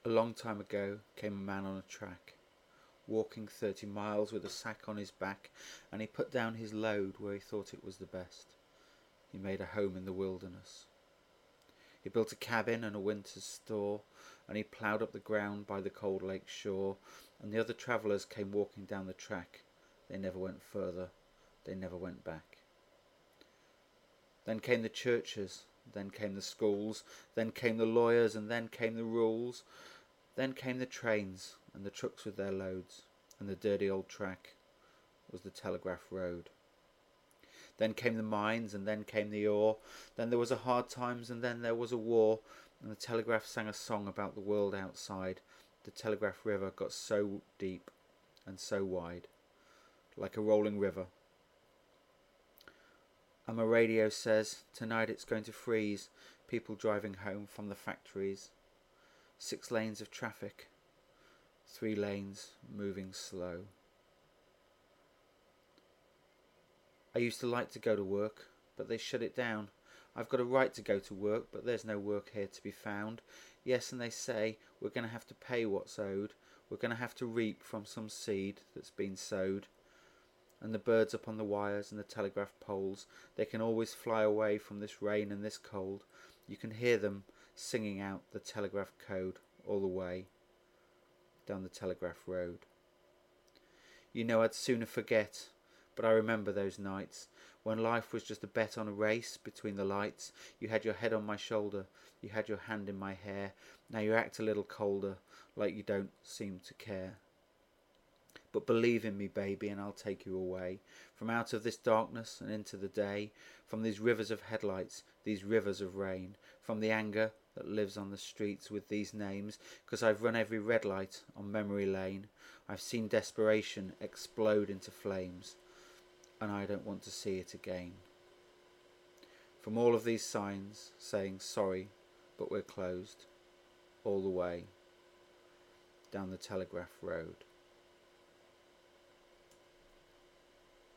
A long time ago came a man on a track, walking 30 miles with a sack on his back, and he put down his load where he thought it was the best. He made a home in the wilderness. He built a cabin and a winter's store, and he ploughed up the ground by the cold lake shore, and the other travellers came walking down the track. They never went further, they never went back. Then came the churches, then came the schools, then came the lawyers, and then came the rules. Then came the trains and the trucks with their loads, and the dirty old track was the Telegraph Road. Then came the mines, and then came the ore. Then there was a hard times, and then there was a war, and the Telegraph sang a song about the world outside. The Telegraph River got so deep and so wide, like a rolling river. And my radio says, tonight it's going to freeze, people driving home from the factories. 6 lanes of traffic, 3 lanes moving slow. I used to like to go to work, but they shut it down. I've got a right to go to work, but there's no work here to be found. Yes, and they say, we're going to have to pay what's owed. We're going to have to reap from some seed that's been sowed. And the birds up on the wires and the telegraph poles, they can always fly away from this rain and this cold. You can hear them singing out the telegraph code all the way down the Telegraph Road. You know, I'd sooner forget, but I remember those nights when life was just a bet on a race between the lights. You had your head on my shoulder, you had your hand in my hair. Now you act a little colder, like you don't seem to care. But believe in me, baby, and I'll take you away from out of this darkness and into the day, from these rivers of headlights, these rivers of rain, from the anger that lives on the streets with these names, 'cause I've run every red light on memory lane. I've seen desperation explode into flames, and I don't want to see it again. From all of these signs saying sorry, but we're closed, all the way down the Telegraph Road.